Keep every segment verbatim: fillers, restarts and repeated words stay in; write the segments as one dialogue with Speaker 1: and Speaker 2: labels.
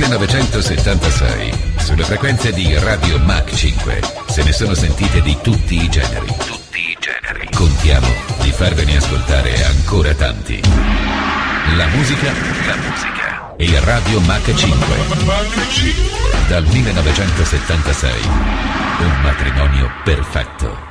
Speaker 1: millenovecentosettantasei, sulle frequenze di Radio Mach cinque, se ne sono sentite di tutti i generi. Tutti i generi. Contiamo di farvene ascoltare ancora tanti. La musica, la musica e Radio Mach cinque. Dal millenovecentosettantasei, un matrimonio perfetto.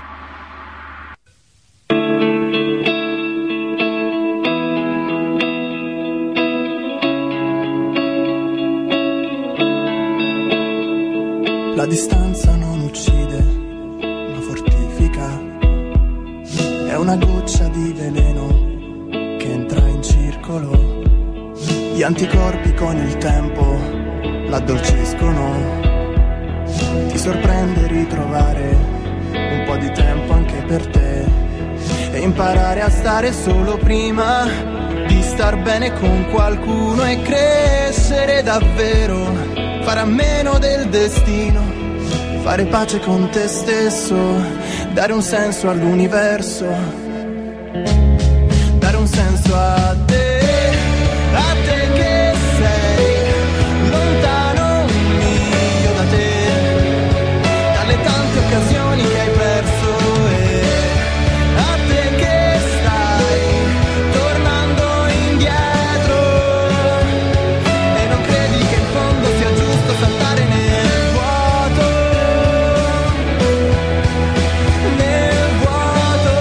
Speaker 2: La distanza non uccide, ma fortifica. È una goccia di veleno che entra in circolo. Gli anticorpi con il tempo l'addolciscono. Ti sorprende ritrovare un po' di tempo anche per te e imparare a stare solo prima di star bene con qualcuno e crescere davvero. Fare a meno del destino, fare pace con te stesso, dare un senso all'universo, dare un senso a te, a te che sei lontano un miglio da te, dalle tante occasioni che hai perso e a te che stai tornando indietro e non credi che in fondo sia giusto saltare nel vuoto, nel vuoto,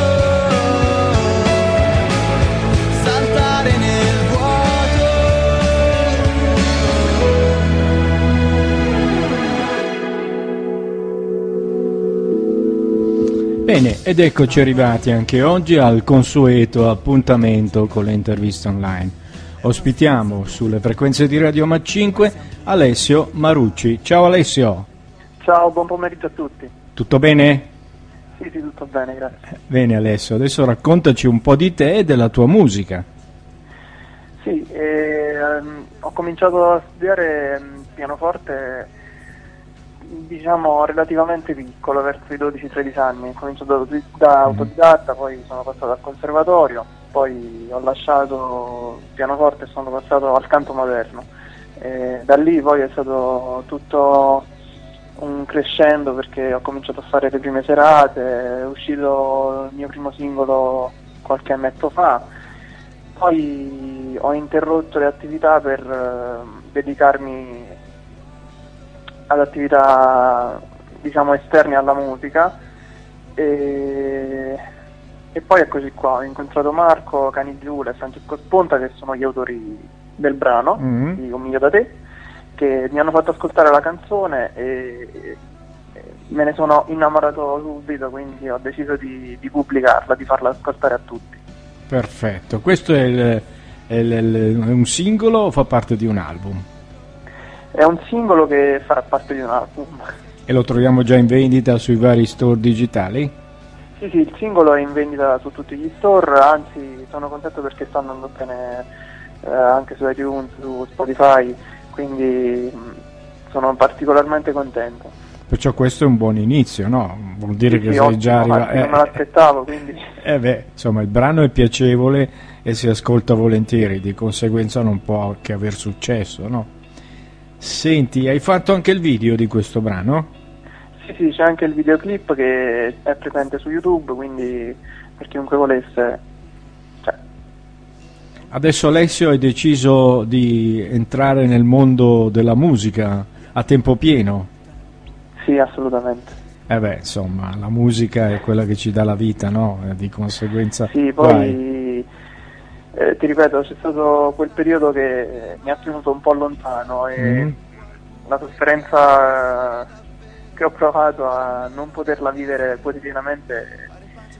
Speaker 2: saltare nel vuoto.
Speaker 3: Bene, ed eccoci arrivati anche oggi al consueto appuntamento con le interviste online. Ospitiamo sulle frequenze di Radio Mach cinque Alessio Marucci. Ciao Alessio.
Speaker 4: Ciao, buon pomeriggio a tutti.
Speaker 3: Tutto bene?
Speaker 4: Sì, sì, tutto bene, grazie.
Speaker 3: Bene Alessio, adesso raccontaci un po' di te e della tua musica.
Speaker 4: Sì, ehm, ho cominciato a studiare ehm, pianoforte, diciamo, relativamente piccolo, verso i dodici tredici anni. Ho cominciato da, da autodidatta, poi sono passato al conservatorio, poi ho lasciato il pianoforte e sono passato al canto moderno. E da lì poi è stato tutto un crescendo, perché ho cominciato a fare le prime serate, è uscito il mio primo singolo qualche annetto fa, poi ho interrotto le attività per eh, dedicarmi ad attività, diciamo, esterne alla musica e, e poi eccoci qua, ho incontrato Marco Canigiula e Francesco Sponta, che sono gli autori del brano mm-hmm. di Un miglio da te, che mi hanno fatto ascoltare la canzone e, e me ne sono innamorato subito, quindi ho deciso di, di pubblicarla, di farla ascoltare a tutti.
Speaker 3: Perfetto, questo è, il, è, il, è un singolo o fa parte di un album?
Speaker 4: È un singolo che farà parte di un album.
Speaker 3: E lo troviamo già in vendita sui vari store digitali?
Speaker 4: Sì, sì, il singolo è in vendita su tutti gli store, anzi sono contento perché sta andando bene eh, anche su iTunes, su Spotify, quindi mh, sono particolarmente contento.
Speaker 3: Perciò questo è un buon inizio, no? Vuol dire
Speaker 4: sì,
Speaker 3: che
Speaker 4: sì,
Speaker 3: sei
Speaker 4: ottimo,
Speaker 3: già arrivato.
Speaker 4: Eh, non me l'aspettavo, quindi.
Speaker 3: Eh beh, insomma, il brano è piacevole e si ascolta volentieri, di conseguenza non può che aver successo, no? Senti, hai fatto anche il video di questo brano?
Speaker 4: Sì, sì, c'è anche il videoclip che è presente su YouTube, quindi per chiunque volesse. Cioè.
Speaker 3: Adesso Alessio hai deciso di entrare nel mondo della musica a tempo pieno?
Speaker 4: Sì, assolutamente.
Speaker 3: Eh beh, insomma, la musica è quella che ci dà la vita, no? Di conseguenza.
Speaker 4: Sì, poi eh, ti ripeto, c'è stato quel periodo che mi ha tenuto un po' lontano e mm. la sofferenza che ho provato a non poterla vivere quotidianamente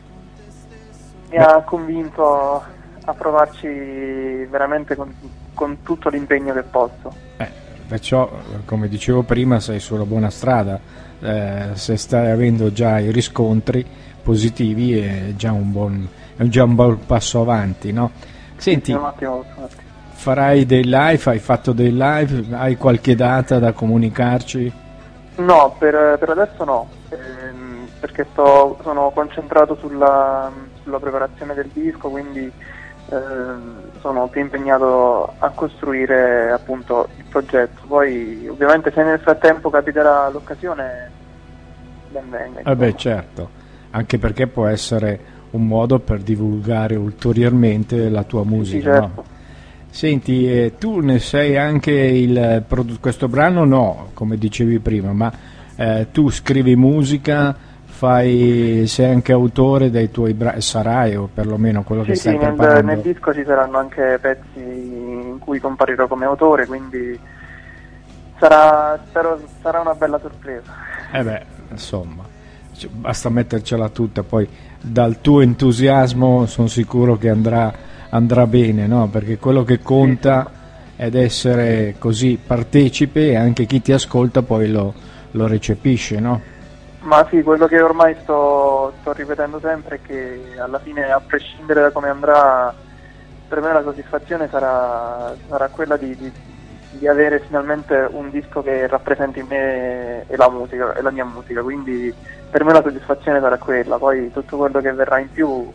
Speaker 4: mi Beh. ha convinto a provarci veramente con, con tutto l'impegno che posso. Eh,
Speaker 3: perciò, come dicevo prima, sei sulla buona strada. Eh, se stai avendo già i riscontri positivi è già un buon, è già un buon passo avanti, no? Senti,
Speaker 4: un attimo, un attimo.
Speaker 3: Farai dei live, hai fatto dei live, hai qualche data da comunicarci?
Speaker 4: No, per, per adesso no, ehm, perché sto, sono concentrato sulla, sulla preparazione del disco, quindi eh, sono più impegnato a costruire appunto il progetto. Poi ovviamente se nel frattempo capiterà l'occasione, ben venga.
Speaker 3: Eh beh, certo, anche perché può essere un modo per divulgare ulteriormente la tua musica.
Speaker 4: Sì, certo.
Speaker 3: No? Senti, eh, tu ne sei anche il produ- questo brano no, come dicevi prima, ma eh, tu scrivi musica, fai, sei anche autore dei tuoi brani, sarai o perlomeno quello
Speaker 4: sì,
Speaker 3: che stai
Speaker 4: sì, nel,
Speaker 3: preparando.
Speaker 4: nel disco ci saranno anche pezzi in cui comparirò come autore, quindi sarà, spero, sarà una bella sorpresa.
Speaker 3: Eh beh, insomma, c- basta mettercela tutta, poi dal tuo entusiasmo sono sicuro che andrà, andrà bene, no? Perché quello che conta sì. è essere così partecipe e anche chi ti ascolta poi lo, lo recepisce, no?
Speaker 4: Ma sì, quello che ormai sto, sto ripetendo sempre è che alla fine, a prescindere da come andrà, per me la soddisfazione sarà, sarà quella di, di, di avere finalmente un disco che rappresenti me e la musica, e la mia musica, quindi per me la soddisfazione sarà quella, poi tutto quello che verrà in più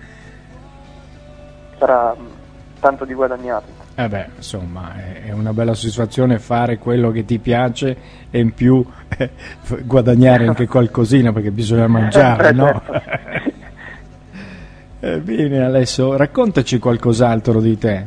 Speaker 4: sarà tanto di guadagnato.
Speaker 3: Eh beh, insomma, è una bella soddisfazione fare quello che ti piace e in più eh, guadagnare anche qualcosina, perché bisogna mangiare, no? eh, bene, Alessio, raccontaci qualcos'altro di te.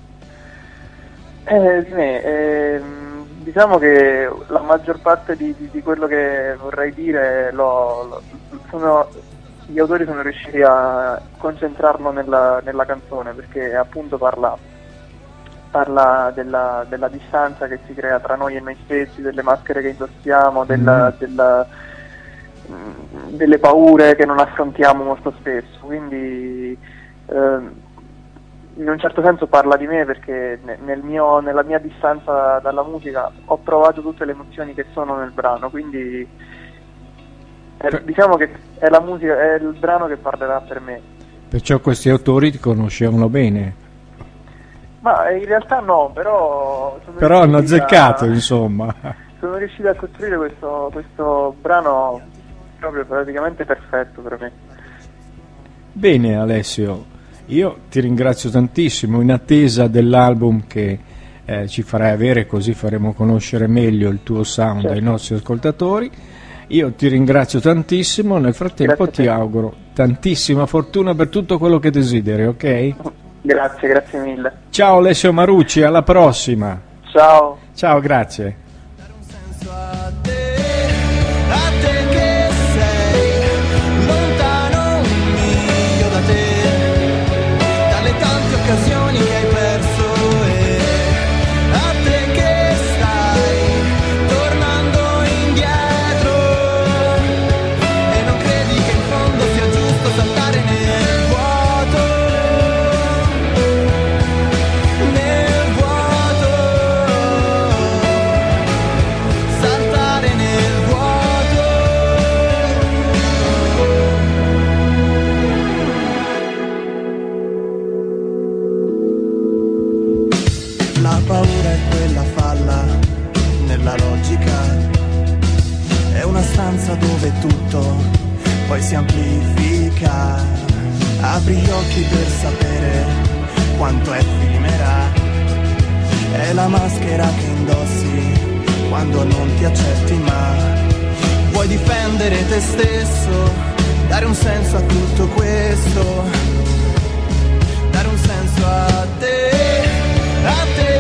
Speaker 4: Eh, di me, eh, diciamo che la maggior parte di, di, di quello che vorrei dire lo, lo, sono, gli autori sono riusciti a concentrarlo nella, nella canzone, perché appunto parla, parla della, della distanza che si crea tra noi e noi stessi, delle maschere che indossiamo, della, mm. della, delle paure che non affrontiamo molto spesso, quindi eh, in un certo senso parla di me, perché nel mio, nella mia distanza dalla musica ho provato tutte le emozioni che sono nel brano, quindi è, diciamo che è la musica, è il brano che parlerà per me.
Speaker 3: Perciò questi autori ti conoscevano bene?
Speaker 4: Ma in realtà no, però sono
Speaker 3: però hanno azzeccato,
Speaker 4: a,
Speaker 3: insomma.
Speaker 4: Sono riuscito a costruire questo, questo brano proprio praticamente perfetto per me.
Speaker 3: Bene, Alessio, io ti ringrazio tantissimo, in attesa dell'album che eh, ci farai avere, così faremo conoscere meglio il tuo sound certo. ai nostri ascoltatori. Io ti ringrazio tantissimo, nel frattempo grazie ti auguro tantissima fortuna per tutto quello che desideri, ok?
Speaker 4: Grazie, grazie mille.
Speaker 3: Ciao Alessio Marucci, alla prossima.
Speaker 4: Ciao.
Speaker 3: Ciao, grazie.
Speaker 2: Occasioni che hai perso e a te che stai tornando indietro e non credi che in fondo sia giusto saltare nel vuoto, nel vuoto, saltare nel vuoto. La paura è quella falla nella logica, è una stanza dove tutto poi si amplifica. Apri gli occhi per sapere quanto è effimera, è la maschera che indossi quando non ti accetti, ma vuoi difendere te stesso, dare un senso a tutto questo, dare un senso a te, a te.